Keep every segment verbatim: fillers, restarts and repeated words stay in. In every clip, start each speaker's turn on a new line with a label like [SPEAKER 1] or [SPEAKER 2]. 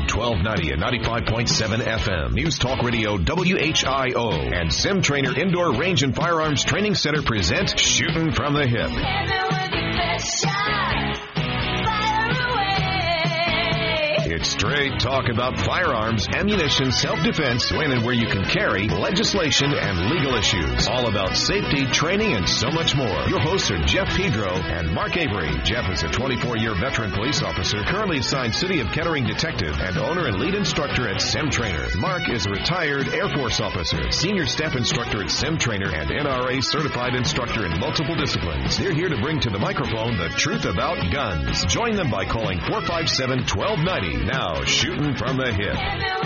[SPEAKER 1] M twelve ninety and ninety-five point seven F M. News Talk Radio W H I O and Sim Trainer Indoor Range and Firearms Training Center present Shooting from the Hip. It's straight talk about firearms, ammunition, self-defense, when and where you can carry, legislation, and legal issues. All about safety, training, and so much more. Your hosts are Jeff Pedro and Mark Avery. Jeff is a twenty-four-year veteran police officer, currently assigned City of Kettering detective, and owner and lead instructor at Sim Trainer. Mark is a retired Air Force officer, senior staff instructor at Sim Trainer, and N R A certified instructor in multiple disciplines. They're here to bring to the microphone the truth about guns. Join them by calling four five seven, one two nine zero. Now, Shooting from the Hip.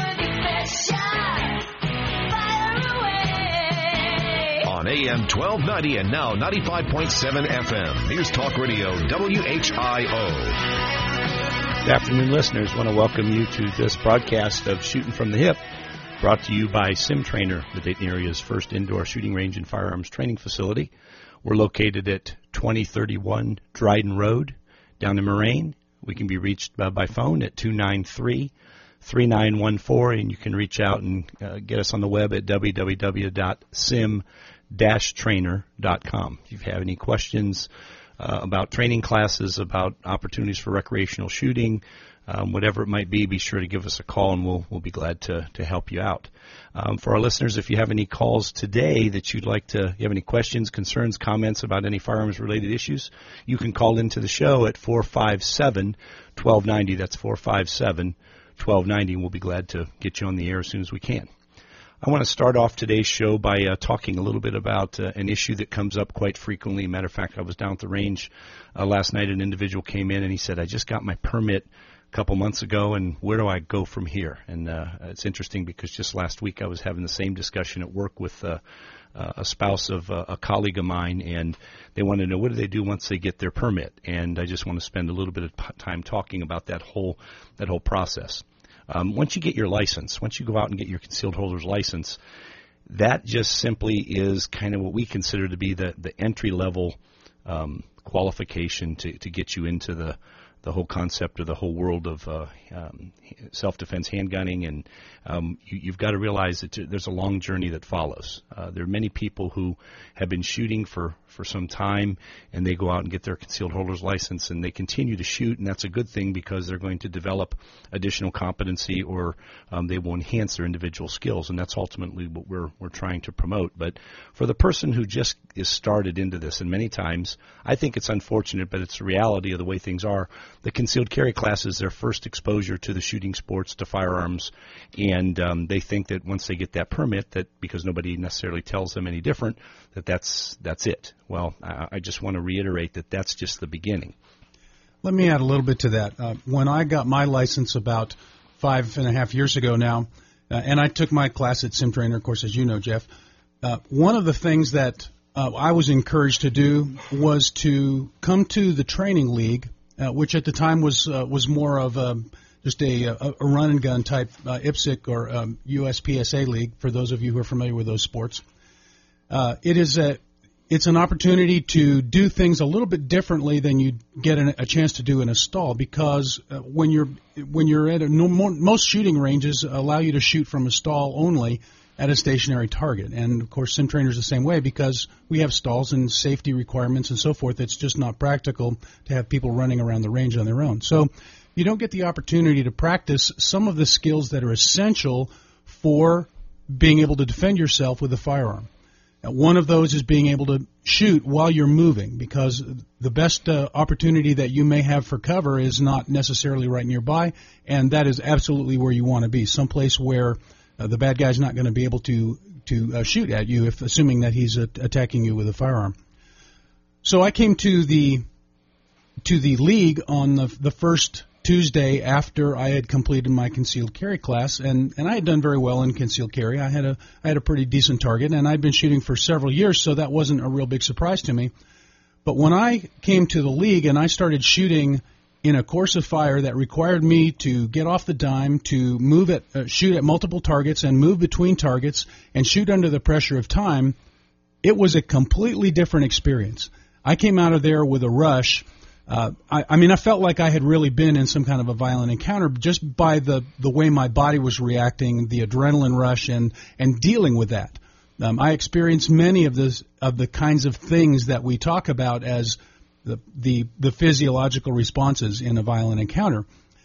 [SPEAKER 1] On A M twelve ninety and now ninety-five point seven F M. News Talk Radio W H I O.
[SPEAKER 2] Good afternoon, listeners. I want to welcome you to this broadcast of Shooting from the Hip, brought to you by Sim Trainer, the Dayton area's first indoor shooting range and firearms training facility. We're located at twenty thirty-one Dryden Road, down in Moraine. We can be reached by, by phone at two nine three, three nine one four, and you can reach out and uh, get us on the web at w w w dot sim dash trainer dot com. If you have any questions uh, about training classes, about opportunities for recreational shooting, um, whatever it might be, be sure to give us a call, and we'll we'll be glad to, to help you out. Um, for our listeners, if you have any calls today that you'd like to, you have any questions, concerns, comments about any firearms-related issues, you can call into the show at four five seven, one two nine zero. That's four five seven, one two nine zero, and we'll be glad to get you on the air as soon as we can. I want to start off today's show by uh, talking a little bit about uh, an issue that comes up quite frequently. Matter of fact, I was down at the range uh, last night. An individual came in and he said, I just got my permit a couple months ago, and where do I go from here? And uh, it's interesting because just last week I was having the same discussion at work with uh, uh, a spouse of uh, a colleague of mine, and they want to know what do they do once they get their permit. And I just want to spend a little bit of p- time talking about that whole that whole process. Um, once you get your license, once you go out and get your concealed holder's license, that just simply is kind of what we consider to be the, the entry-level um, qualification to, to get you into the the whole concept of the whole world of uh, um, self-defense handgunning, and um, you, you've got to realize that there's a long journey that follows. Uh, there are many people who have been shooting for, for some time, and they go out and get their concealed holder's license, and they continue to shoot, and that's a good thing because they're going to develop additional competency, or um, they will enhance their individual skills, and that's ultimately what we're we're trying to promote. But for the person who just is started into this, and many times, I think it's unfortunate, but it's the reality of the way things are, the concealed carry class is their first exposure to the shooting sports, to firearms, and um, they think that once they get that permit, that because nobody necessarily tells them any different, that that's that's it. Well, I, I just want to reiterate that that's just the beginning.
[SPEAKER 3] Let me add a little bit to that. Uh, when I got my license about five and a half years ago now, uh, and I took my class at Sim Trainer, of course, as you know, Jeff, uh, one of the things that uh, I was encouraged to do was to come to the training league, Uh, which at the time was uh, was more of a, just a, a, a run and gun type uh, I P S C or um, U S P S A league. For those of you who are familiar with those sports, uh, it is a it's an opportunity to do things a little bit differently than you get an, a chance to do in a stall, because uh, when you're when you're at a, no, most shooting ranges allow you to shoot from a stall only at a stationary target. And, of course, Sim Trainer is the same way because we have stalls and safety requirements and so forth. It's just not practical to have people running around the range on their own. So you don't get the opportunity to practice some of the skills that are essential for being able to defend yourself with a firearm. Now, one of those is being able to shoot while you're moving, because the best uh, opportunity that you may have for cover is not necessarily right nearby, and that is absolutely where you want to be, someplace where Uh, the bad guy's not going to be able to to uh, shoot at you, if assuming that he's uh, attacking you with a firearm. So I came to the to the league on the the first Tuesday after I had completed my concealed carry class, and, and I had done very well in concealed carry. I had a I had a pretty decent target, and I'd been shooting for several years, so that wasn't a real big surprise to me. But when I came to the league and I started shooting in a course of fire that required me to get off the dime, to move at, uh, shoot at multiple targets and move between targets and shoot under the pressure of time, it was a completely different experience. I came out of there with a rush Uh, I, I mean, I felt like I had really been in some kind of a violent encounter just by the, the way my body was reacting, the adrenaline rush, and, and dealing with that. Um, I experienced many of this of the kinds of things that we talk about as the, the the physiological responses in a violent encounter.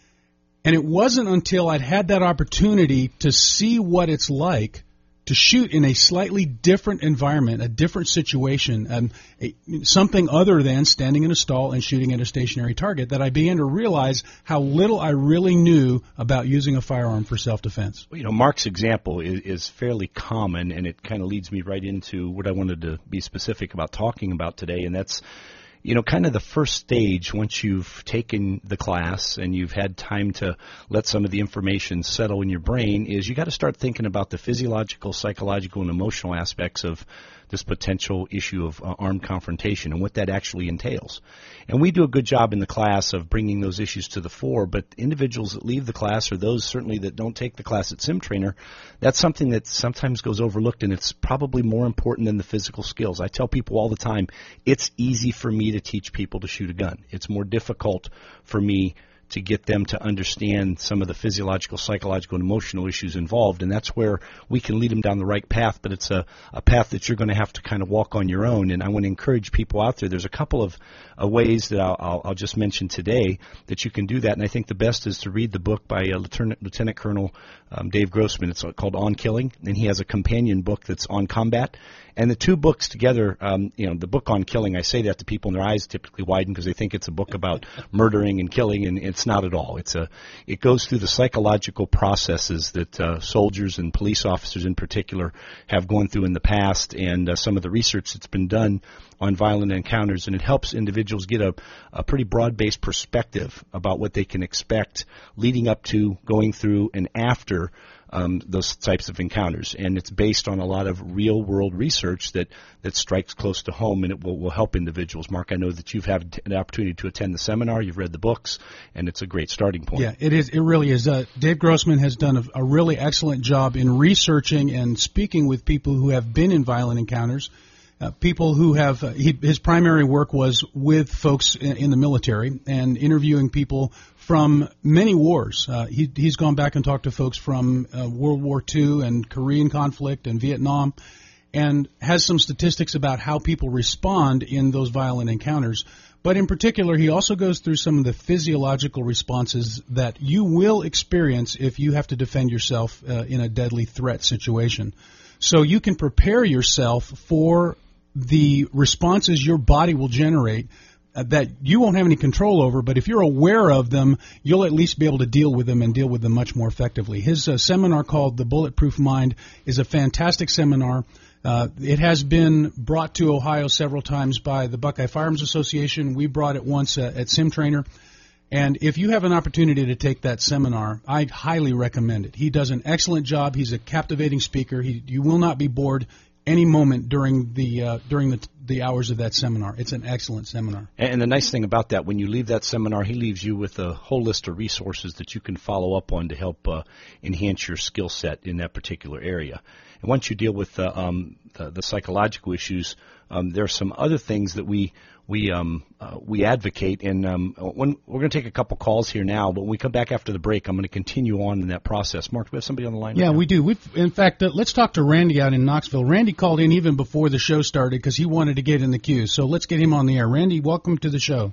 [SPEAKER 3] And it wasn't until I'd had that opportunity to see what it's like to shoot in a slightly different environment, a different situation, um, a, something other than standing in a stall and shooting at a stationary target, that I began to realize how little I really knew about using a firearm for self-defense.
[SPEAKER 2] Well, you know, Mark's example is, is fairly common, and it kind of leads me right into what I wanted to be specific about talking about today, and that's, you know, kind of the first stage once you've taken the class and you've had time to let some of the information settle in your brain is you got to start thinking about the physiological, psychological, and emotional aspects of this potential issue of uh, armed confrontation and what that actually entails. And we do a good job in the class of bringing those issues to the fore, but individuals that leave the class, or those certainly that don't take the class at SimTrainer, that's something that sometimes goes overlooked, and it's probably more important than the physical skills. I tell people all the time, it's easy for me to teach people to shoot a gun. It's more difficult for me to get them to understand some of the physiological, psychological, and emotional issues involved, and that's where we can lead them down the right path, but it's a, a path that you're going to have to kind of walk on your own, and I want to encourage people out there. There's a couple of uh, ways that I'll, I'll, I'll just mention today that you can do that, and I think the best is to read the book by uh, Lieutenant, Lieutenant Colonel um, Dave Grossman. It's called On Killing, and he has a companion book that's on combat. And the two books together, um, you know, the book On Killing, I say that to people and their eyes typically widen because they think it's a book about murdering and killing, and it's not at all. It's a, it goes through the psychological processes that uh, soldiers and police officers in particular have gone through in the past, and uh, some of the research that's been done on violent encounters, and it helps individuals get a, a pretty broad-based perspective about what they can expect leading up to, going through, and after Um, those types of encounters, and it's based on a lot of real-world research that, that strikes close to home, and it will, will help individuals. Mark, I know that you've had an opportunity to attend the seminar, you've read the books, and it's a great starting point.
[SPEAKER 3] Yeah, it is. It really is. Uh, Dave Grossman has done a, a really excellent job in researching and speaking with people who have been in violent encounters. Uh, people who have, uh, he, his primary work was with folks in, in the military and interviewing people from many wars. Uh, he, he's gone back and talked to folks from uh, World War Two and Korean conflict and Vietnam, and has some statistics about how people respond in those violent encounters. But in particular, he also goes through some of the physiological responses that you will experience if you have to defend yourself uh, in a deadly threat situation. So you can prepare yourself for the responses your body will generate uh, that you won't have any control over, but if you're aware of them, you'll at least be able to deal with them and deal with them much more effectively. His uh, seminar called The Bulletproof Mind is a fantastic seminar. Uh, it has been brought to Ohio several times by the Buckeye Firearms Association. We brought it once uh, at SimTrainer. And if you have an opportunity to take that seminar, I highly recommend it. He does an excellent job. He's a captivating speaker. He, you will not be bored any moment during the uh, during the the hours of that seminar. It's an excellent seminar.
[SPEAKER 2] And the nice thing about that, when you leave that seminar, he leaves you with a whole list of resources that you can follow up on to help uh, enhance your skill set in that particular area. And once you deal with uh, um, the, the psychological issues, um, there are some other things that we we um, uh, we advocate. And um, when, we're going to take a couple calls here now, but when we come back after the break, I'm going to continue on in that process. Mark, do we have somebody on the line?
[SPEAKER 3] Yeah,
[SPEAKER 2] right
[SPEAKER 3] we do. We've, in fact, uh, let's talk to Randy out in Knoxville. Randy called in even before the show started because he wanted to get in the queue. So let's get him on the air. Randy, welcome to the show.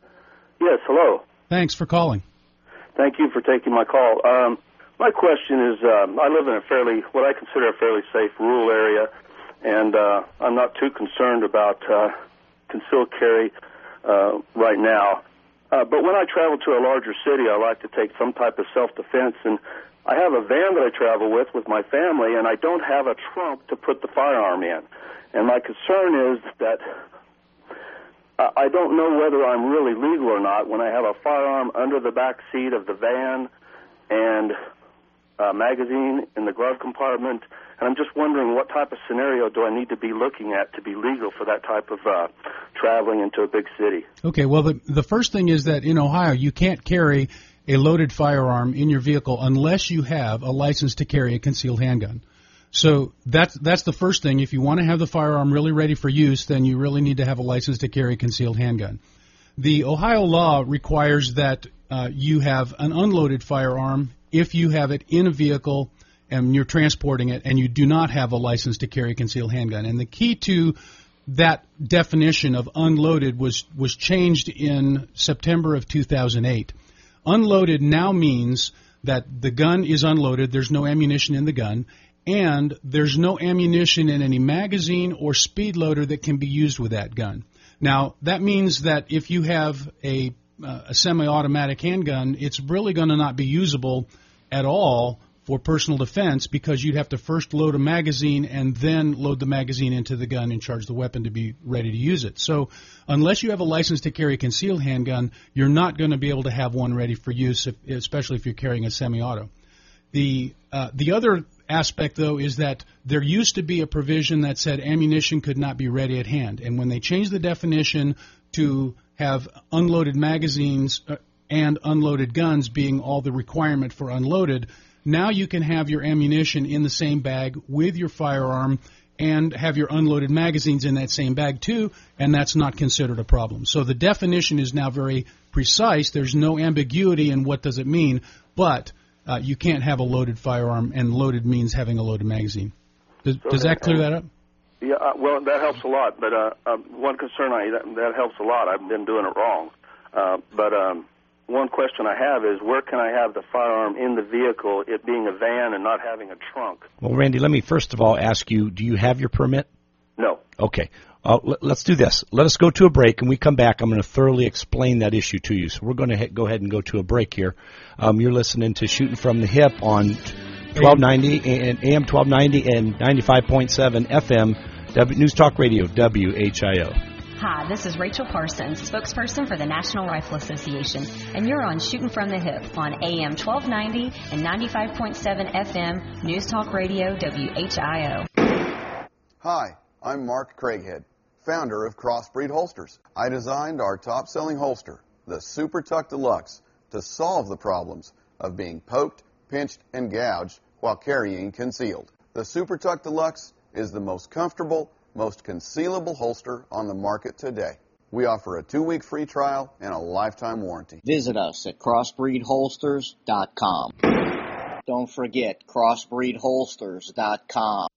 [SPEAKER 4] Yes, hello.
[SPEAKER 3] Thanks for calling.
[SPEAKER 4] Thank you for taking my call. Um, my question is, um, I live in a fairly, what I consider a fairly safe rural area, and uh, I'm not too concerned about uh, concealed carry uh, right now. Uh, but when I travel to a larger city, I like to take some type of self-defense, and I have a van that I travel with with my family, and I don't have a trunk to put the firearm in. And my concern is that uh, I don't know whether I'm really legal or not when I have a firearm under the back seat of the van and a magazine in the glove compartment. And I'm just wondering what type of scenario do I need to be looking at to be legal for that type of uh, traveling into a big city?
[SPEAKER 3] Okay, well, the, the first thing is that in Ohio, you can't carry a loaded firearm in your vehicle unless you have a license to carry a concealed handgun. So that's, that's the first thing. If you want to have the firearm really ready for use, then you really need to have a license to carry a concealed handgun. The Ohio law requires that uh, you have an unloaded firearm if you have it in a vehicle and you're transporting it and you do not have a license to carry a concealed handgun. And the key to that definition of unloaded was, was changed in September of two thousand eight. Unloaded now means that the gun is unloaded, there's no ammunition in the gun, and there's no ammunition in any magazine or speed loader that can be used with that gun. Now, that means that if you have a, uh, a semi-automatic handgun, it's really going to not be usable at all for personal defense because you'd have to first load a magazine and then load the magazine into the gun and charge the weapon to be ready to use it. So unless you have a license to carry a concealed handgun, you're not going to be able to have one ready for use, if, especially if you're carrying a semi-auto. The uh, the other aspect, though, is that there used to be a provision that said ammunition could not be ready at hand. And when they changed the definition to have unloaded magazines uh, and unloaded guns being all the requirement for unloaded, now you can have your ammunition in the same bag with your firearm and have your unloaded magazines in that same bag, too, and that's not considered a problem. So the definition is now very precise. There's no ambiguity in what does it mean, but Uh, you can't have a loaded firearm, and loaded means having a loaded magazine. Does,
[SPEAKER 4] so
[SPEAKER 3] does that clear that up?
[SPEAKER 4] Yeah, uh, well, that helps a lot. But uh, um, one concern, I that, that helps a lot. I've been doing it wrong. Uh, but um, one question I have is, where can I have the firearm in the vehicle, it being a van and not having a trunk?
[SPEAKER 2] Well, Randy, let me first of all ask you, do you have your permit?
[SPEAKER 4] No.
[SPEAKER 2] Okay. Uh, l- let's do this. Let us go to a break, and we come back. I'm going to thoroughly explain that issue to you. So we're going to he- go ahead and go to a break here. Um, you're listening to Shooting from the Hip on twelve ninety and A M twelve ninety and ninety-five point seven F M w- News Talk Radio, W H I O.
[SPEAKER 5] Hi, this is Rachel Parsons, spokesperson for the National Rifle Association, and you're on Shooting from the Hip on A M twelve ninety and ninety-five point seven F M News Talk Radio, W H I O.
[SPEAKER 6] Hi, I'm Mark Craighead, founder of Crossbreed Holsters. I designed our top-selling holster, the Super Tuck Deluxe, to solve the problems of being poked, pinched, and gouged while carrying concealed. The Super Tuck Deluxe is the most comfortable, most concealable holster on the market today. We offer a two-week free trial and a lifetime warranty.
[SPEAKER 7] Visit us at crossbreed holsters dot com. Don't forget crossbreed holsters dot com.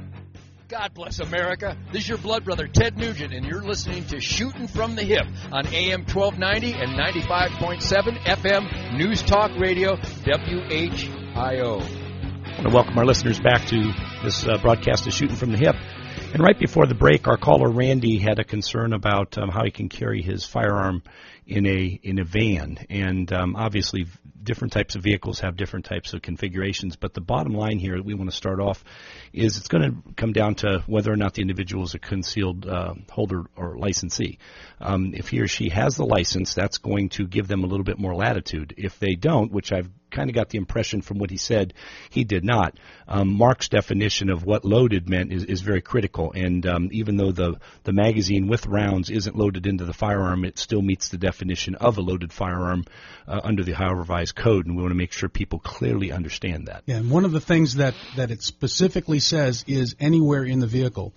[SPEAKER 8] God bless America. This is your blood brother, Ted Nugent, and you're listening to Shooting from the Hip on A M twelve ninety and ninety-five point seven F M News Talk Radio, W H I O.
[SPEAKER 2] I want to welcome our listeners back to this uh, broadcast of Shooting from the Hip. And right before the break, our caller Randy had a concern about um, how he can carry his firearm in a in a van. And um, obviously, different types of vehicles have different types of configurations. But the bottom line here that we want to start off is it's going to come down to whether or not the individual is a concealed uh, holder or licensee. Um, if he or she has the license, that's going to give them a little bit more latitude. If they don't, which I've kind of got the impression from what he said he did not, um, Mark's definition of what loaded meant is, is very critical. And um, even though the, the magazine with rounds isn't loaded into the firearm, it still meets the definition of a loaded firearm uh, under the Ohio Revised Code, and we want to make sure people clearly understand that.
[SPEAKER 3] Yeah, and one of the things that, that it specifically says is anywhere in the vehicle.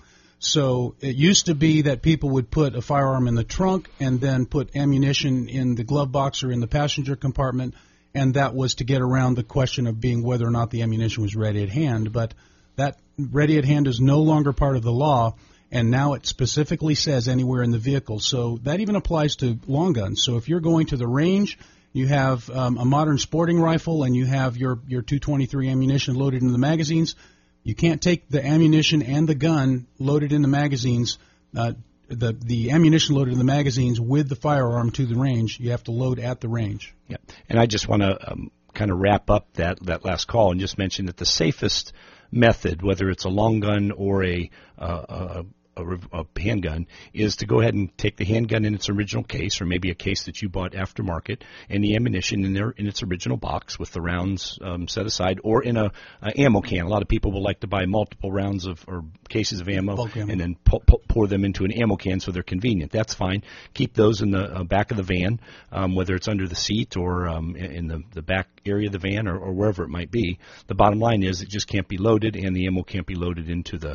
[SPEAKER 3] So it used to be that people would put a firearm in the trunk and then put ammunition in the glove box or in the passenger compartment, and that was to get around the question of being whether or not the ammunition was ready at hand. But that ready at hand is no longer part of the law, and now it specifically says anywhere in the vehicle. So that even applies to long guns. So if you're going to the range, you have um, a modern sporting rifle, and you have your, your two twenty-three ammunition loaded into the magazines, you can't take the ammunition and the gun loaded in the magazines, uh, the the ammunition loaded in the magazines with the firearm to the range. You have to load at the range.
[SPEAKER 2] Yeah, and I just want to um, kind of wrap up that, that last call and just mention that the safest method, whether it's a long gun or a uh, a, a, a handgun, is to go ahead and take the handgun in its original case, or maybe a case that you bought aftermarket, and the ammunition in there in its original box with the rounds um, set aside, or in a, a ammo can. A lot of people will like to buy multiple rounds of or cases of ammo,
[SPEAKER 3] ammo.
[SPEAKER 2] and then pu- pu- pour them into an ammo can so they're convenient. That's fine. Keep those in the uh, back of the van, um, whether it's under the seat or um, in the, the back area of the van, or, or wherever it might be. The bottom line is it just can't be loaded, and the ammo can't be loaded into the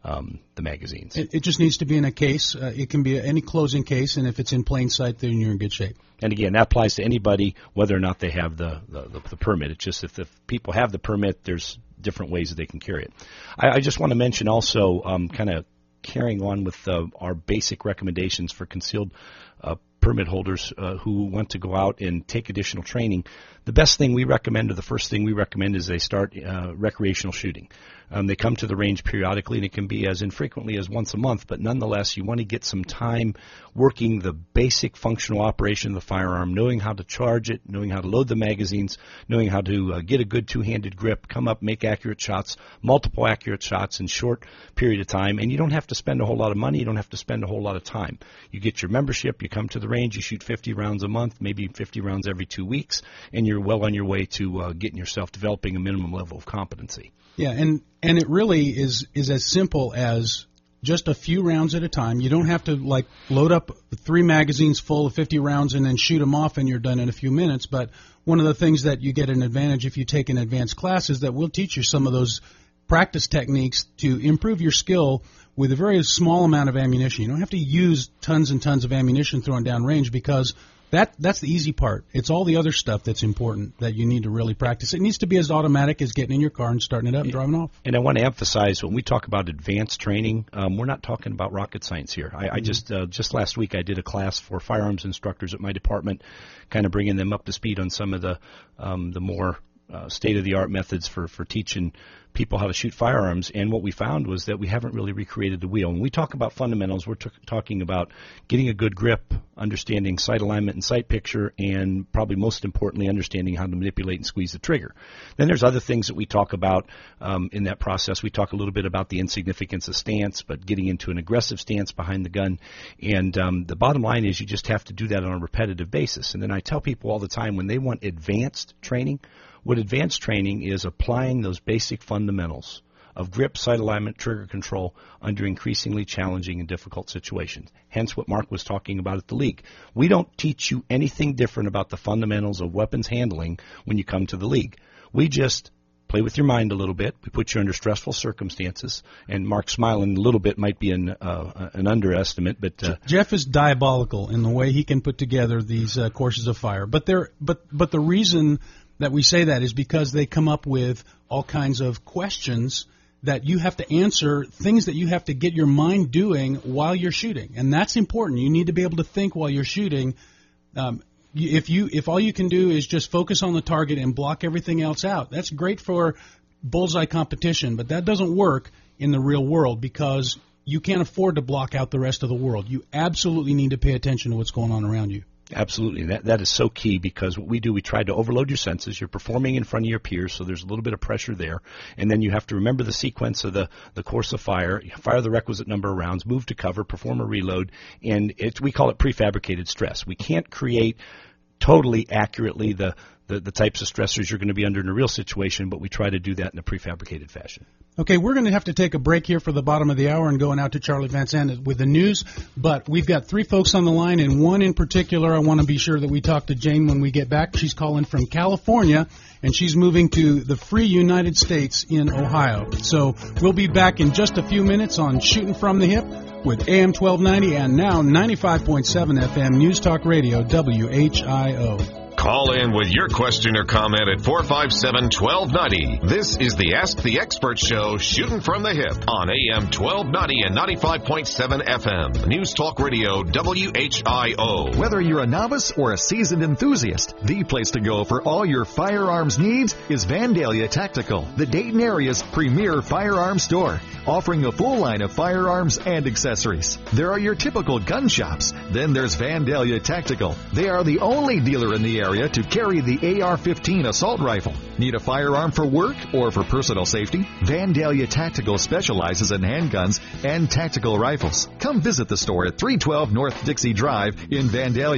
[SPEAKER 2] um, the magazines.
[SPEAKER 3] It, it just needs to be in a case. Uh, it can be any closing case, and if it's in plain sight, then you're in good shape.
[SPEAKER 2] And again, that applies to anybody, whether or not they have the, the, the, the permit. It's just if the people have the permit, there's different ways that they can carry it. I, I just want to mention also, um, kind of carrying on with uh, our basic recommendations for concealed uh, permit holders uh, who want to go out and take additional training. The best thing we recommend, or the first thing we recommend, is they start uh, recreational shooting. Um, they come to the range periodically, and it can be as infrequently as once a month, but nonetheless, you want to get some time working the basic functional operation of the firearm, knowing how to charge it, knowing how to load the magazines, knowing how to uh, get a good two-handed grip, come up, make accurate shots, multiple accurate shots in short period of time, and you don't have to spend a whole lot of money, you don't have to spend a whole lot of time. You get your membership, you come to the range, you shoot fifty rounds a month, maybe fifty rounds every two weeks, and you're well on your way to uh, getting yourself developing a minimum level of competency.
[SPEAKER 3] Yeah, and, and it really is, is as simple as just a few rounds at a time. You don't have to, like, load up three magazines full of fifty rounds and then shoot them off and you're done in a few minutes. But one of the things that you get an advantage if you take an advanced class is that we'll teach you some of those practice techniques to improve your skill with a very small amount of ammunition. You don't have to use tons and tons of ammunition thrown down range, because That that's the easy part. It's all the other stuff that's important that you need to really practice. It needs to be as automatic as getting in your car and starting it up and driving off.
[SPEAKER 2] And I want to emphasize, when we talk about advanced training, um, we're not talking about rocket science here. I, mm-hmm. I just uh, just last week I did a class for firearms instructors at my department, kind of bringing them up to speed on some of the um, the more uh, state-of-the-art methods for, for teaching people how to shoot firearms, and what we found was that we haven't really recreated the wheel. When we talk about fundamentals, we're t- talking about getting a good grip, understanding sight alignment and sight picture, and probably most importantly, understanding how to manipulate and squeeze the trigger. Then there's other things that we talk about um, in that process. We talk a little bit about the insignificance of stance, but getting into an aggressive stance behind the gun. And um, the bottom line is you just have to do that on a repetitive basis. And then I tell people all the time, when they want advanced training, what advanced training is applying those basic fundamentals of grip, sight alignment, trigger control under increasingly challenging and difficult situations. Hence what Mark was talking about at the league. We don't teach you anything different about the fundamentals of weapons handling when you come to the league. We just play with your mind a little bit. We put you under stressful circumstances, and Mark smiling a little bit might be an uh, an underestimate, but uh,
[SPEAKER 3] Jeff is diabolical in the way he can put together these uh, courses of fire. But they're but but the reason that we say that is because they come up with all kinds of questions that you have to answer, things that you have to get your mind doing while you're shooting, and that's important. You need to be able to think while you're shooting. Um, if you if all you can do is just focus on the target and block everything else out, that's great for bullseye competition, but that doesn't work in the real world, because you can't afford to block out the rest of the world. You absolutely need to pay attention to what's going on around you.
[SPEAKER 2] Absolutely. That that is so key, because what we do, we try to overload your senses. You're performing in front of your peers, so there's a little bit of pressure there. And then you have to remember the sequence of the, the course of fire, you fire the requisite number of rounds, move to cover, perform a reload, and it, we call it prefabricated stress. We can't create totally accurately the, the, the types of stressors you're going to be under in a real situation, but we try to do that in a prefabricated fashion.
[SPEAKER 3] Okay, we're going to have to take a break here for the bottom of the hour and going out to Charlie Van Zandt with the news, but we've got three folks on the line, and one in particular I want to be sure that we talk to Jane when we get back. She's calling from California, and she's moving to the free United States in Ohio. So we'll be back in just a few minutes on Shooting from the Hip with A M twelve ninety and now ninety-five point seven F M News Talk Radio, W H I O.
[SPEAKER 1] Call in with your question or comment at four five seven, one two nine zero. This is the Ask the Expert Show, Shooting from the Hip on A M twelve ninety and ninety-five point seven F M. News Talk Radio, W H I O.
[SPEAKER 9] Whether you're a novice or a seasoned enthusiast, the place to go for all your firearms needs is Vandalia Tactical, the Dayton area's premier firearms store, offering a full line of firearms and accessories. There are your typical gun shops. Then there's Vandalia Tactical. They are the only dealer in the area to carry the A R fifteen assault rifle. Need a firearm for work or for personal safety? Vandalia Tactical specializes in handguns and tactical rifles. Come visit the store at three twelve North Dixie Drive in Vandalia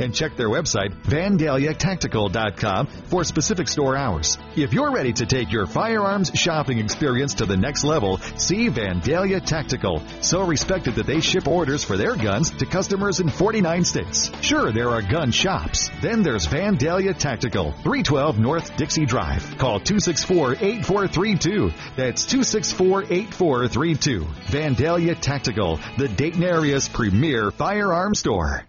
[SPEAKER 9] and check their website, vandalia tactical dot com, for specific store hours. If you're ready to take your firearms shopping experience to the next level, see Vandalia Tactical. So respected that they ship orders for their guns to customers in forty-nine states. Sure, there are gun shops. Then there's Vandalia Tactical, three twelve North Dixie Drive. Call two six four, eight four three two. That's two six four, eight four three two. Vandalia Tactical, the Dayton area's premier firearm store.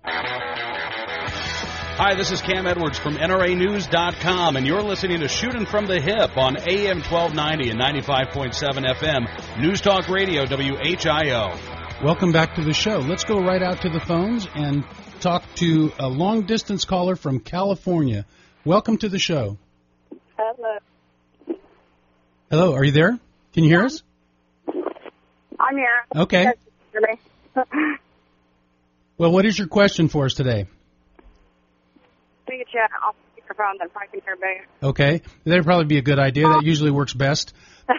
[SPEAKER 10] Hi, this is Cam Edwards from N R A news dot com, and you're listening to Shooting from the Hip on A M twelve ninety and ninety-five point seven F M, News Talk Radio, W H I O.
[SPEAKER 3] Welcome back to the show. Let's go right out to the phones and talk to a long-distance caller from California. Welcome to the show.
[SPEAKER 11] Hello.
[SPEAKER 3] Hello, are you there? Can you hear us?
[SPEAKER 11] I'm here.
[SPEAKER 3] Okay. Well, what is your question for us today?
[SPEAKER 11] Can you get you off speakerphone, then I can hear better.
[SPEAKER 3] Okay. That'd probably be a good idea. That usually works best.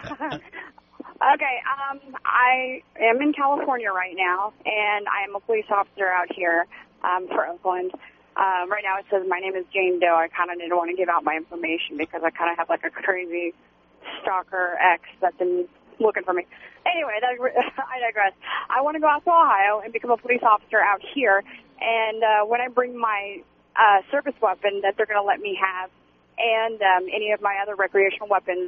[SPEAKER 11] Okay, um, I am in California right now, and I am a police officer out here um, for Oakland. Um, right now it says my name is Jane Doe. I kind of didn't want to give out my information because I kind of have like a crazy stalker ex that's been looking for me. Anyway, that, I digress. I want to go out to Ohio and become a police officer out here, and uh, when I bring my uh, service weapon that they're going to let me have and um, any of my other recreational weapons,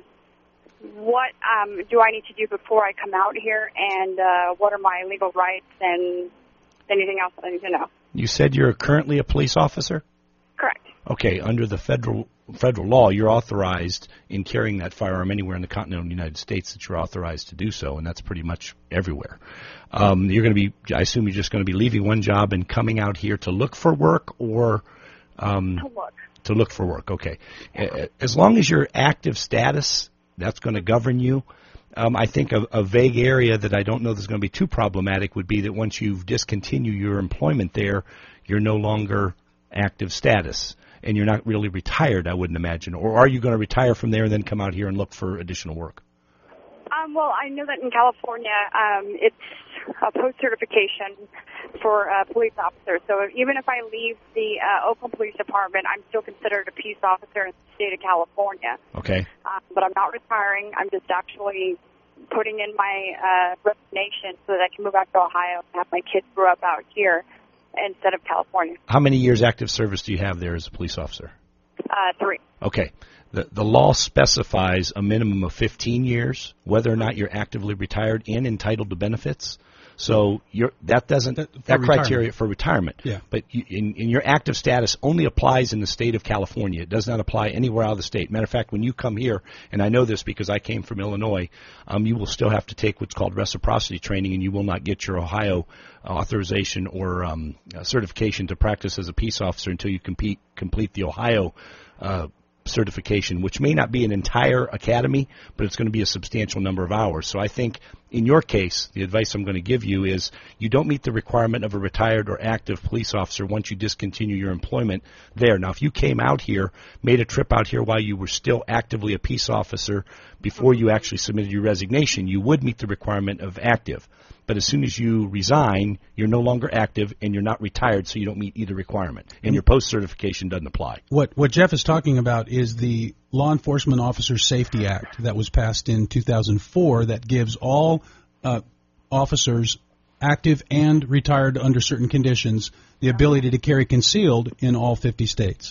[SPEAKER 11] what um, do I need to do before I come out here, and uh, what are my legal rights and anything else I need to know?
[SPEAKER 2] You said you're currently a police officer?
[SPEAKER 11] Correct.
[SPEAKER 2] Okay, under the federal federal law, you're authorized in carrying that firearm anywhere in the continental United States that you're authorized to do so, and that's pretty much everywhere. Um, you're going to be, I assume you're just going to be leaving one job and coming out here to look for work, or um,
[SPEAKER 11] to look.
[SPEAKER 2] To look for work, okay. As long as your active status, that's going to govern you. Um, I think a, a vague area that I don't know that's going to be too problematic would be that once you've discontinued your employment there, you're no longer active status, and you're not really retired, I wouldn't imagine. Or are you going to retire from there and then come out here and look for additional work?
[SPEAKER 11] Um, well, I know that in California, um, it's a post-certification for a police officer. So even if I leave the uh, Oakland Police Department, I'm still considered a peace officer in the state of California.
[SPEAKER 2] Okay.
[SPEAKER 11] Um, but I'm not retiring. I'm just actually putting in my uh, resignation so that I can move out to Ohio and have my kids grow up out here instead of California.
[SPEAKER 2] How many years active service do you have there as a police officer?
[SPEAKER 11] Uh, three.
[SPEAKER 2] Okay. The, the law specifies a minimum of fifteen years, whether or not you're actively retired and entitled to benefits. So you're, that doesn't that, that criteria for retirement.
[SPEAKER 3] Yeah.
[SPEAKER 2] But you, in, in your active status only applies in the state of California. It does not apply anywhere out of the state. Matter of fact, when you come here, and I know this because I came from Illinois, um, you will still have to take what's called reciprocity training, and you will not get your Ohio authorization or um, certification to practice as a peace officer until you compete, complete the Ohio uh certification, which may not be an entire academy, but it's going to be a substantial number of hours. So I think in your case, the advice I'm going to give you is you don't meet the requirement of a retired or active police officer once you discontinue your employment there. Now, if you came out here, made a trip out here while you were still actively a peace officer before you actually submitted your resignation, you would meet the requirement of active. But as soon as you resign, you're no longer active and you're not retired, so you don't meet either requirement. And your post-certification doesn't apply.
[SPEAKER 3] What what Jeff is talking about is the Law Enforcement Officer Safety Act that was passed in two thousand four that gives all uh, officers, active and retired under certain conditions, the ability to carry concealed in all fifty states.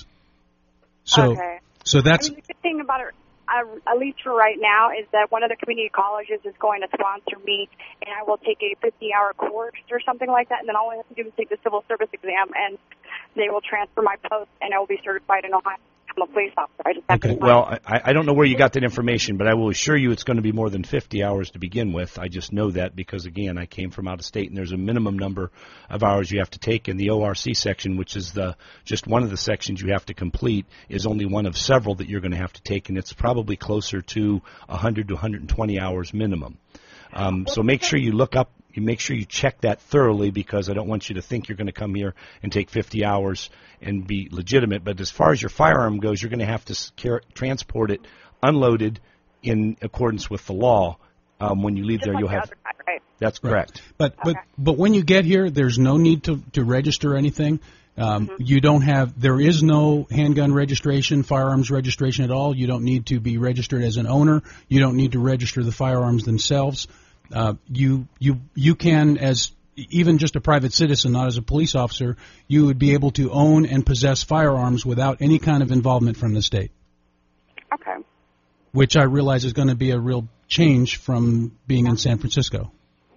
[SPEAKER 3] So,
[SPEAKER 11] okay.
[SPEAKER 3] So that's...
[SPEAKER 11] I mean, the good thing about it, Uh, at least for right now, is that one of the community colleges is going to sponsor me, and I will take a fifty-hour course or something like that, and then all I have to do is take the civil service exam, and they will transfer my post, and I will be certified in Ohio. I'm a police officer. I just have
[SPEAKER 2] Okay.
[SPEAKER 11] to
[SPEAKER 2] Well, I, I don't know where you got that information, but I will assure you it's going to be more than fifty hours to begin with. I just know that because, again, I came from out of state, and there's a minimum number of hours you have to take. In the O R C section, which is the just one of the sections you have to complete, is only one of several that you're going to have to take, and it's probably closer to one hundred to one hundred twenty hours minimum. Um, so make sure you look up, you make sure you check that thoroughly, because I don't want you to think you're going to come here and take fifty hours and be legitimate. But as far as your firearm goes, you're going to have to car- transport it unloaded in accordance with the law. Um, when you leave
[SPEAKER 11] Just
[SPEAKER 2] there,
[SPEAKER 11] like
[SPEAKER 2] you'll
[SPEAKER 11] the
[SPEAKER 2] have.
[SPEAKER 11] other guy, right?
[SPEAKER 2] That's correct.
[SPEAKER 3] But but but when you get here, there's no need to, to register anything. Um, mm-hmm. You don't have, there is no handgun registration, firearms registration at all. You don't need to be registered as an owner. You don't need to register the firearms themselves. Uh, you you you can, as even just a private citizen, not as a police officer, you would be able to own and possess firearms without any kind of involvement from the state.
[SPEAKER 11] Okay.
[SPEAKER 3] Which I realize is going to be a real change from being in San Francisco.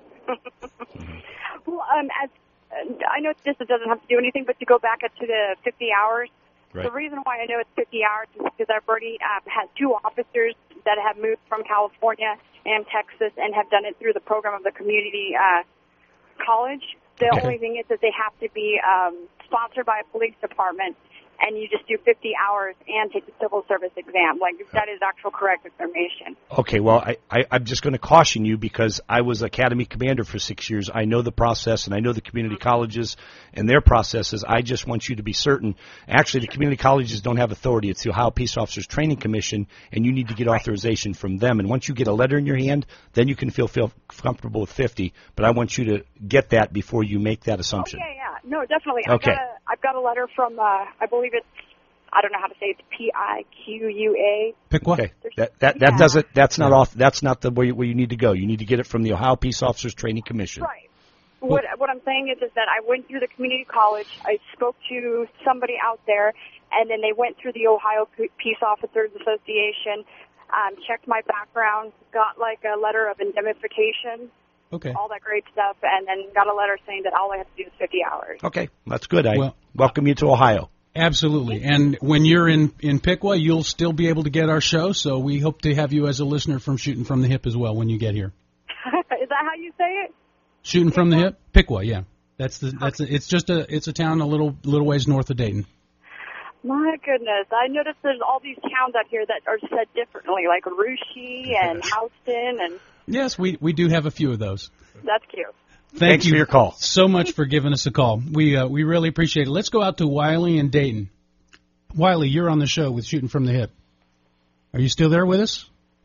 [SPEAKER 11] Well, um, as I know this doesn't have to do anything, but to go back to the fifty hours, right. The reason why I know it's fifty hours is because I've already uh, had two officers that have moved from California and Texas and have done it through the program of the community uh, college. The okay. only thing is that they have to be um, sponsored by a police department, and you just do fifty hours and take the civil service exam. Like, that is actual correct information.
[SPEAKER 2] Okay, well, I, I, I'm just going to caution you because I was Academy Commander for six years. I know the process, and I know the community colleges and their processes. I just want you to be certain. Actually, the community colleges don't have authority. It's the Ohio Peace Officers Training Commission, and you need to get authorization from them. And once you get a letter in your hand, then you can feel, feel comfortable with fifty. But I want you to get that before you make that assumption.
[SPEAKER 11] Oh, yeah, yeah. No, definitely.
[SPEAKER 2] Okay.
[SPEAKER 11] I've got a, I've got a letter from, uh, I believe it's, I don't know how to say it, it's P I Q U A.
[SPEAKER 3] Pick what?
[SPEAKER 2] Okay. That that that yeah. doesn't. That's not off. That's not the way where you need to go. You need to get it from the Ohio Peace Officers Training Commission.
[SPEAKER 11] Right. What what I'm saying is is that I went through the community college. I spoke to somebody out there, and then they went through the Ohio Peace Officers Association, um, checked my background, got like a letter of indemnification.
[SPEAKER 3] Okay.
[SPEAKER 11] All that great stuff, and then got a letter saying that all I have to do is fifty hours.
[SPEAKER 2] Okay, that's good. I
[SPEAKER 3] well,
[SPEAKER 2] welcome you to Ohio.
[SPEAKER 3] Absolutely. And when you're in, in Piqua, you'll still be able to get our show, so we hope to have you as a listener from Shooting from the Hip as well when you get here.
[SPEAKER 11] Is that how you say it?
[SPEAKER 3] Shooting from the Hip? Piqua, yeah. That's the that's a, it's just a it's a town a little little ways north of Dayton.
[SPEAKER 11] My goodness. I noticed there's all these towns out here that are said differently, like Russia and Houston and
[SPEAKER 3] Yes, we we do have a few of those.
[SPEAKER 11] That's cute.
[SPEAKER 3] Thank
[SPEAKER 2] Thanks
[SPEAKER 3] you
[SPEAKER 2] for your call.
[SPEAKER 3] So much for giving us a call. We uh, we really appreciate it. Let's go out to Wiley and Dayton. Wiley, you're on the show with Shooting from the Hip. Are you still there with us?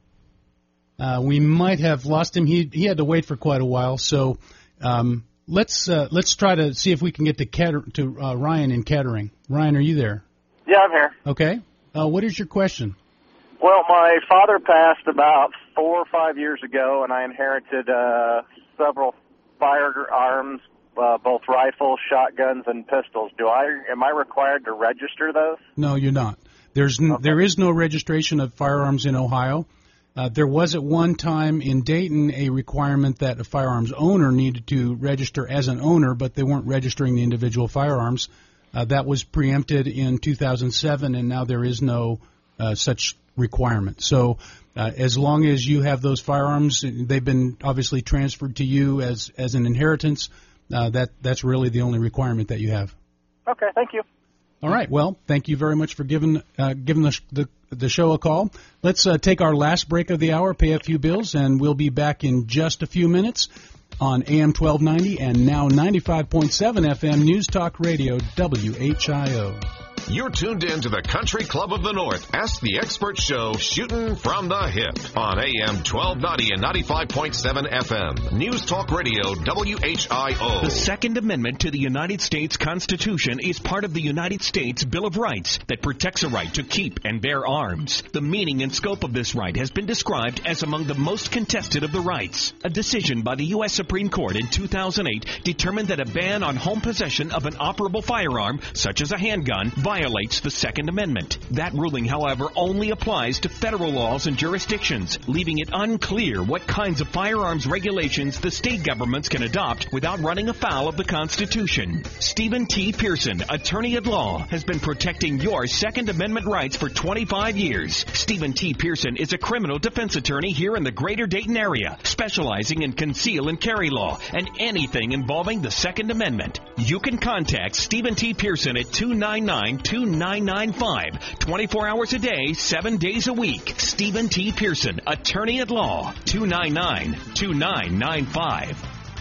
[SPEAKER 3] Uh, we might have lost him. He he had to wait for quite a while. So um, let's uh, let's try to see if we can get to Cater- to uh, Ryan in Kettering. Ryan, are you there?
[SPEAKER 12] Yeah, I'm here.
[SPEAKER 3] Okay. Uh, what is your question?
[SPEAKER 12] Well, my father passed about four or five years ago, and I inherited uh, several firearms, uh, both rifles, shotguns, and pistols. Do I am I required to register those?
[SPEAKER 3] No, you're not. There's n-
[SPEAKER 12] Okay.
[SPEAKER 3] there is no registration of firearms in Ohio. Uh, there was at one time in Dayton a requirement that a firearms owner needed to register as an owner, but they weren't registering the individual firearms. Uh, that was preempted in two thousand seven, and now there is no uh, such requirement. So uh, as long as you have those firearms, they've been obviously transferred to you as, as an inheritance, uh, that that's really the only requirement that you have.
[SPEAKER 12] Okay, thank you.
[SPEAKER 3] All right. Well, thank you very much for giving uh, giving the, the the show a call. Let's uh, take our last break of the hour, pay a few bills, and we'll be back in just a few minutes on A M twelve ninety and now ninety-five point seven F M News Talk Radio W H I O.
[SPEAKER 1] You're tuned in to the Country Club of the North. Ask the Expert Show, Shooting from the Hip, on A M twelve ninety and ninety-five point seven F M. News Talk Radio, W H I O.
[SPEAKER 13] The Second Amendment to the United States Constitution is part of the United States Bill of Rights that protects a right to keep and bear arms. The meaning and scope of this right has been described as among the most contested of the rights. A decision by the U S Supreme Court in two thousand eight determined that a ban on home possession of an operable firearm, such as a handgun, violates the Second Amendment. That ruling, however, only applies to federal laws and jurisdictions, leaving it unclear what kinds of firearms regulations the state governments can adopt without running afoul of the Constitution. Stephen T. Pearson, attorney at law, has been protecting your Second Amendment rights for twenty-five years. Stephen T. Pearson is a criminal defense attorney here in the greater Dayton area, specializing in conceal and carry law and anything involving the Second Amendment. You can contact Stephen T. Pearson at two nine nine, two nine nine five, twenty-four hours a day, seven days a week. Stephen T. Pearson, attorney at law, two nine nine, two nine nine five.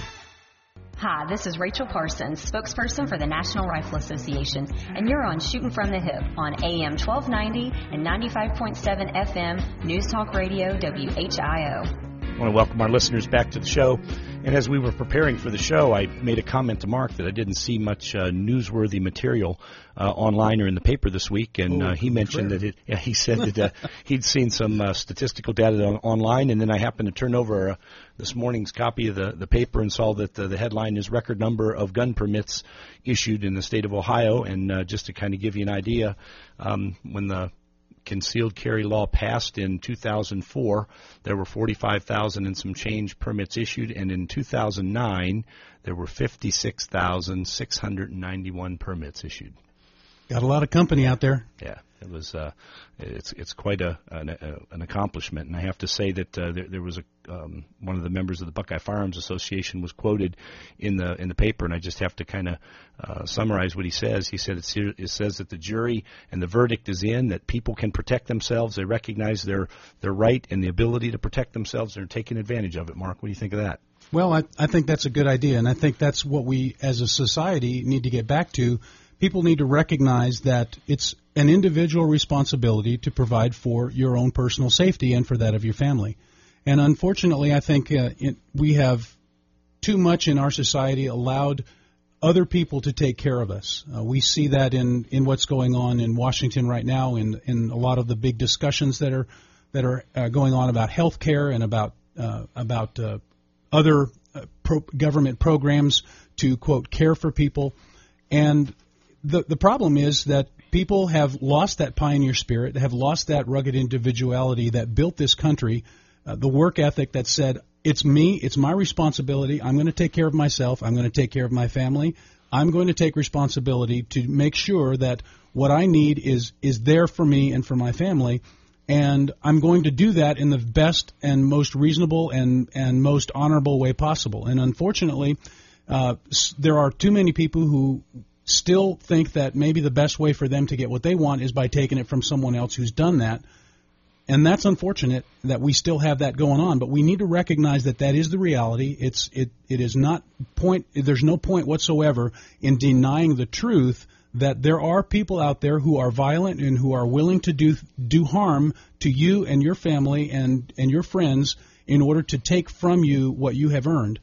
[SPEAKER 5] Hi, this is Rachel Parsons, spokesperson for the National Rifle Association, and you're on Shooting from the Hip on A M twelve ninety and ninety-five point seven F M News Talk Radio W H I O.
[SPEAKER 2] I want to welcome our listeners back to the show. And as we were preparing for the show, I made a comment to Mark that I didn't see much uh, newsworthy material uh, online or in the paper this week, and
[SPEAKER 3] oh,
[SPEAKER 2] uh, he mentioned that it. Yeah, he said that uh, he'd seen some uh, statistical data on, online, and then I happened to turn over uh, this morning's copy of the, the paper and saw that uh, the headline is "Record Number of Gun Permits Issued in the State of Ohio." And uh, just to kind of give you an idea, um, when the concealed carry law passed in two thousand four, there were forty-five thousand and some change permits issued, and in two thousand nine, there were fifty-six thousand six hundred ninety-one permits issued.
[SPEAKER 3] Got a lot of company out there.
[SPEAKER 2] Yeah, it was. Uh, it's it's quite a an, a an accomplishment, and I have to say that uh, there, there was a um, one of the members of the Buckeye Firearms Association was quoted in the in the paper, and I just have to kind of uh, summarize what he says. He said it's, it says that the jury and the verdict is in, that people can protect themselves. They recognize their their right and the ability to protect themselves, and they're taking advantage of it. Mark, what do you think of that?
[SPEAKER 3] Well, I, I think that's a good idea, and I think that's what we as a society need to get back to. People need to recognize that it's an individual responsibility to provide for your own personal safety and for that of your family. And unfortunately, I think uh, it, we have too much in our society allowed other people to take care of us. Uh, we see that in, in what's going on in Washington right now, in, in a lot of the big discussions that are that are uh, going on about health care and about uh, about uh, other uh, pro- government programs to, quote, care for people. And The the problem is that people have lost that pioneer spirit, have lost that rugged individuality that built this country, uh, the work ethic that said, it's me, it's my responsibility, I'm going to take care of myself, I'm going to take care of my family, I'm going to take responsibility to make sure that what I need is is there for me and for my family, and I'm going to do that in the best and most reasonable and, and most honorable way possible. And unfortunately, uh, there are too many people who still think that maybe the best way for them to get what they want is by taking it from someone else who's done that. And that's unfortunate that we still have that going on, but we need to recognize that that is the reality. It's it it is not point there's no point whatsoever in denying the truth that there are people out there who are violent and who are willing to do do harm to you and your family and and your friends in order to take from you what you have earned.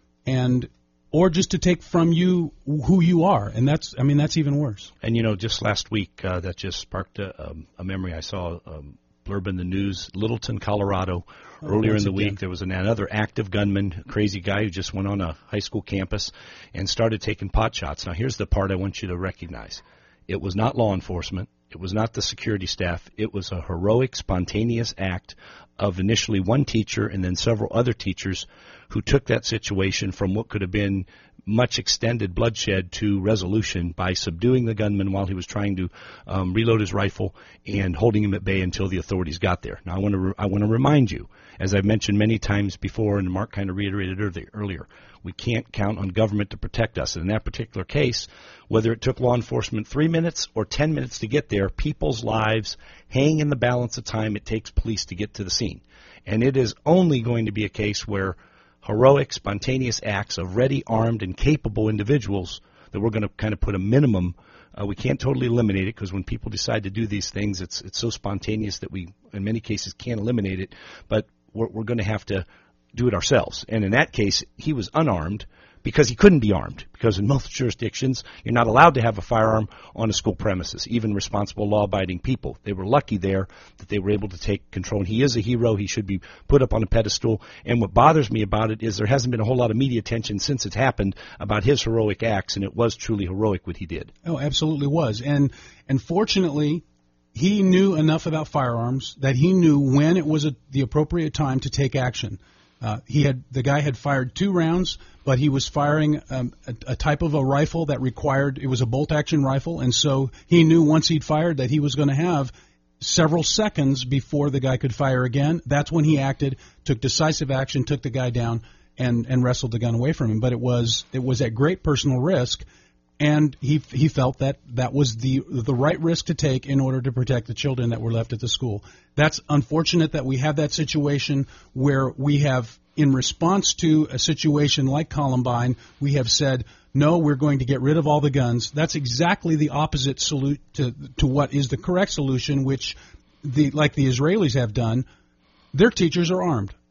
[SPEAKER 3] And or just to take from you who you are, and that's, I mean, that's even worse.
[SPEAKER 2] And, you know, just last week, uh, that just sparked a, um, a memory. I saw a um, blurb in the news, Littleton, Colorado. Oh, Earlier in the again. week, there was an, another active gunman, a crazy guy who just went on a high school campus and started taking pot shots. Now, here's the part I want you to recognize. It was not law enforcement. It was not the security staff. It was a heroic, spontaneous act of initially one teacher and then several other teachers who took that situation from what could have been much extended bloodshed to resolution by subduing the gunman while he was trying to um, reload his rifle and holding him at bay until the authorities got there. Now, I want to re- I want to remind you, as I've mentioned many times before, and Mark kind of reiterated earlier, we can't count on government to protect us. And in that particular case, whether it took law enforcement three minutes or ten minutes to get there, people's lives hang in the balance of time it takes police to get to the scene. And it is only going to be a case where heroic, spontaneous acts of ready, armed, and capable individuals that we're going to kind of put a minimum. Uh, we can't totally eliminate it because when people decide to do these things, it's it's so spontaneous that we, in many cases, can't eliminate it. But we're, we're going to have to do it ourselves. And in that case, he was unarmed because he couldn't be armed, because in most jurisdictions, you're not allowed to have a firearm on a school premises, even responsible, law-abiding people. They were lucky there that they were able to take control. And he is a hero. He should be put up on a pedestal. And what bothers me about it is there hasn't been a whole lot of media attention since it's happened about his heroic acts, and it was truly heroic what he did.
[SPEAKER 3] Oh, absolutely was. And and fortunately, he knew enough about firearms that he knew when it was a, the appropriate time to take action. Uh, he had the guy had fired two rounds, but he was firing um, a, a type of a rifle that required it was a bolt-action rifle, and so he knew once he'd fired that he was going to have several seconds before the guy could fire again. That's when he acted, took decisive action, took the guy down, and, and wrestled the gun away from him. But it was it was at great personal risk, and he he felt that that was the the right risk to take in order to protect the children that were left at the school. That's unfortunate that we have that situation where we have, in response to a situation like Columbine, we have said, no, we're going to get rid of all the guns. That's exactly the opposite salute to to what is the correct solution, which, the like the Israelis have done. Their teachers are armed.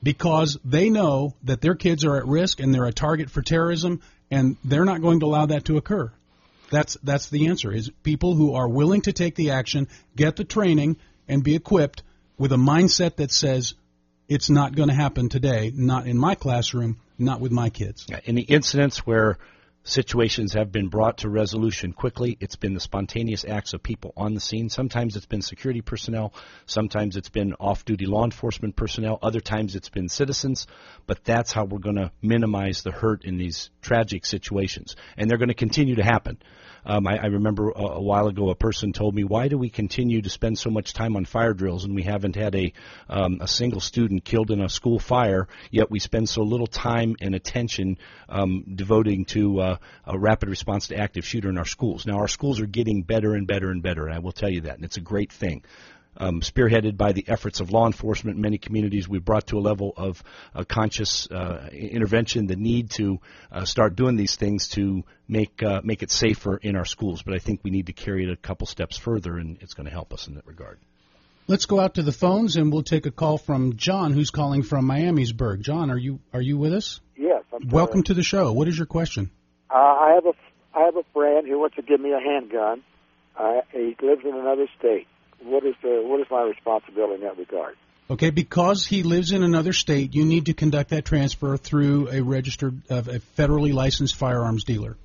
[SPEAKER 3] because they know that their kids are at risk and they're a target for terrorism, and they're not going to allow that to occur. That's that's the answer, is people who are willing to take the action, get the training, and be equipped with a mindset that says it's not going to happen today, not in my classroom, not with my kids.
[SPEAKER 2] In the incidents where situations have been brought to resolution quickly, it's been the spontaneous acts of people on the scene. Sometimes it's been security personnel. Sometimes it's been off-duty law enforcement personnel. Other times it's been citizens. But that's how we're going to minimize the hurt in these tragic situations. And they're going to continue to happen. Um, I, I remember a, a while ago a person told me, why do we continue to spend so much time on fire drills and we haven't had a, um, a single student killed in a school fire, yet we spend so little time and attention um, devoting to uh, a rapid response to active shooter in our schools. Now, our schools are getting better and better and better, and I will tell you that, and it's a great thing. Um, spearheaded by the efforts of law enforcement in many communities, we've brought to a level of uh, conscious uh, intervention the need to uh, start doing these things to make uh, make it safer in our schools. But I think we need to carry it a couple steps further, and it's going to help us in that regard.
[SPEAKER 3] Let's go out to the phones, and we'll take a call from John, who's calling from Miamisburg. John, are you are you with us?
[SPEAKER 14] Yes. I'm
[SPEAKER 3] Welcome to the show. What is your question?
[SPEAKER 14] Uh, I have a I have a friend who wants to give me a handgun. Uh, he lives in another state. What is the what is my responsibility in that regard?
[SPEAKER 3] Okay, because he lives in another state, you need to conduct that transfer through a registered, uh, a federally licensed firearms dealer.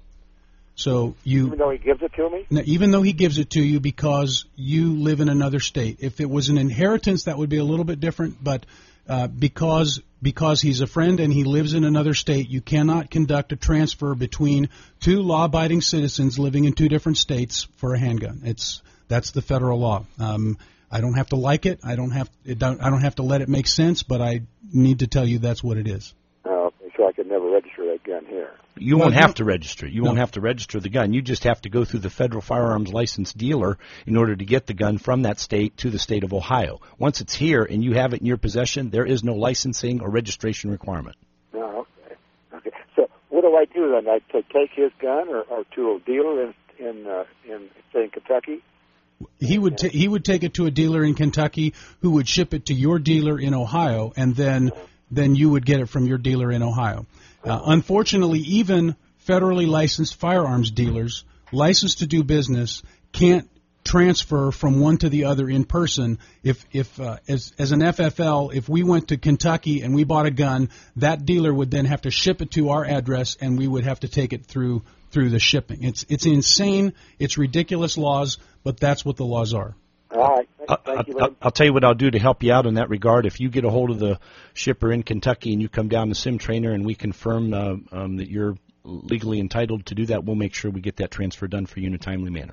[SPEAKER 3] So you,
[SPEAKER 14] even though he gives it to me,
[SPEAKER 3] now, even though he gives it to you, because you live in another state. If it was an inheritance, that would be a little bit different. But uh, because because he's a friend and he lives in another state, you cannot conduct a transfer between two law-abiding citizens living in two different states for a handgun. It's That's the federal law. Um, I don't have to like it. I don't have it don't, I don't have to let it make sense, but I need to tell you that's what it is.
[SPEAKER 14] Oh, so I could never register that gun here.
[SPEAKER 2] You won't have to register. You won't have to register the gun. You just have to go through the federal firearms license dealer in order to get the gun from that state to the state of Ohio. Once it's here and you have it in your possession, there is no licensing or registration requirement.
[SPEAKER 14] Oh, okay. Okay. So what do I do then? I take his gun or, or to a dealer in in uh, in say in Kentucky?
[SPEAKER 3] He would t- he would take it to a dealer in Kentucky who would ship it to your dealer in Ohio, and then then you would get it from your dealer in Ohio. Uh, unfortunately, even federally licensed firearms dealers, licensed to do business, can't transfer from one to the other in person. If if uh, as as an F F L, if we went to Kentucky and we bought a gun, that dealer would then have to ship it to our address, and we would have to take it through through the shipping. It's it's insane. It's ridiculous laws, but that's what the laws are.
[SPEAKER 14] All right. Thank
[SPEAKER 2] I'll,
[SPEAKER 14] you.
[SPEAKER 2] I'll, I'll tell you what I'll do to help you out in that regard. If you get a hold of the shipper in Kentucky and you come down to Sim Trainer and we confirm uh, um, that you're legally entitled to do that, we'll make sure we get that transfer done for you in a timely manner.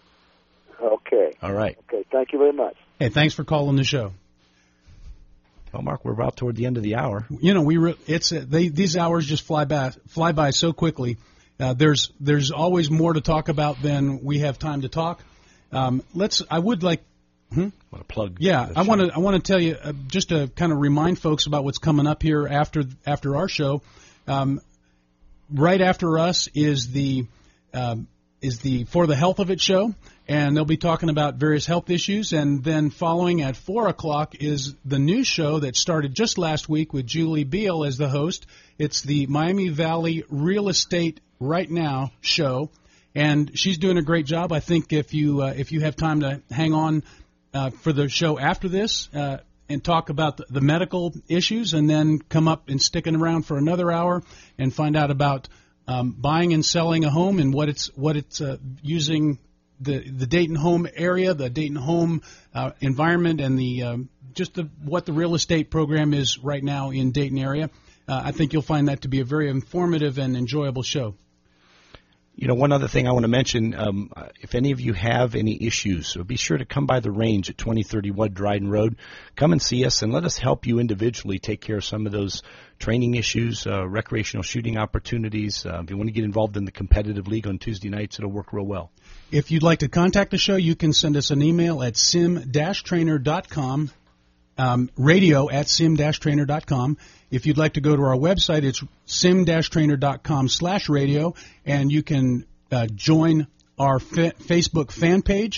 [SPEAKER 14] Okay.
[SPEAKER 2] All right.
[SPEAKER 14] Okay. Thank you very much.
[SPEAKER 3] Hey, thanks for calling the show.
[SPEAKER 2] Well, Mark, we're about toward the end of the hour.
[SPEAKER 3] You know, we re- it's uh, they these hours just fly by fly by so quickly. Uh, there's there's always more to talk about than we have time to talk. Um, let's. I would like. Hmm?
[SPEAKER 2] Want to plug?
[SPEAKER 3] Yeah, I want to. I want to tell you uh, just to kind of remind folks about what's coming up here after after our show. Um, right after us is the um, is the For the Health of It show, and they'll be talking about various health issues. And then following at four o'clock is the news show that started just last week with Julie Beal as the host. It's the Miami Valley Real Estate Right Now show, and she's doing a great job. I think if you uh, if you have time to hang on uh, for the show after this uh, and talk about the, the medical issues, and then come up and sticking around for another hour and find out about um, buying and selling a home and what it's what it's uh, using the the Dayton home area, the Dayton home uh, environment, and the um, just the, what the real estate program is right now in Dayton area. Uh, I think you'll find that to be a very informative and enjoyable show.
[SPEAKER 2] You know, one other thing I want to mention, um, if any of you have any issues, so be sure to come by the range at twenty thirty Wood Dryden Road. Come and see us and let us help you individually take care of some of those training issues, uh, recreational shooting opportunities. Uh, if you want to get involved in the competitive league on Tuesday nights, it'll work real well.
[SPEAKER 3] If you'd like to contact the show, you can send us an email at sim dash trainer dot com, um, radio at sim dash trainer dot com. If you'd like to go to our website, it's sim dash trainer dot com slash radio, and you can uh, join our fa- Facebook fan page.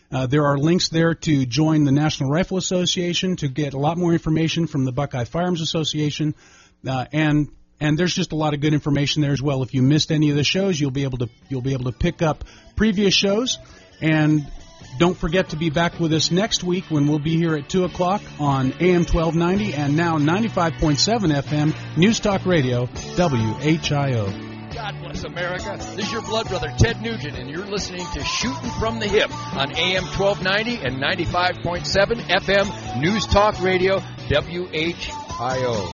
[SPEAKER 3] Uh, there are links there to join the National Rifle Association, to get a lot more information from the Buckeye Firearms Association, uh, and and there's just a lot of good information there as well. If you missed any of the shows, you'll be able to you'll be able to pick up previous shows. And don't forget to be back with us next week when we'll be here at two o'clock on A M twelve ninety and now ninety-five point seven F M News Talk Radio, W H I O.
[SPEAKER 8] God bless America. This is your blood brother, Ted Nugent, and you're listening to Shooting from the Hip on A M twelve ninety and ninety-five point seven F M News Talk Radio, W H I O.